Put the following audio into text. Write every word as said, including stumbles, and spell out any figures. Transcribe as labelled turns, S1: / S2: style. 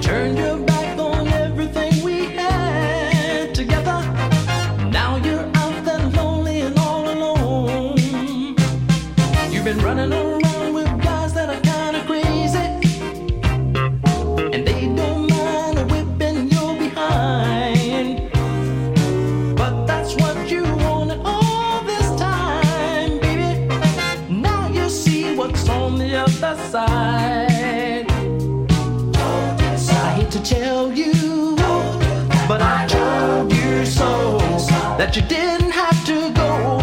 S1: Turned your back on everything we had together. Now you're out there lonely and all alone. You've been running around with guys that are kinda crazy, and they don't mind whipping your behind. But that's what you wanted all this time, baby. Now you see what's on the other side. I hate to tell you, but I told you so, that you didn't have to go.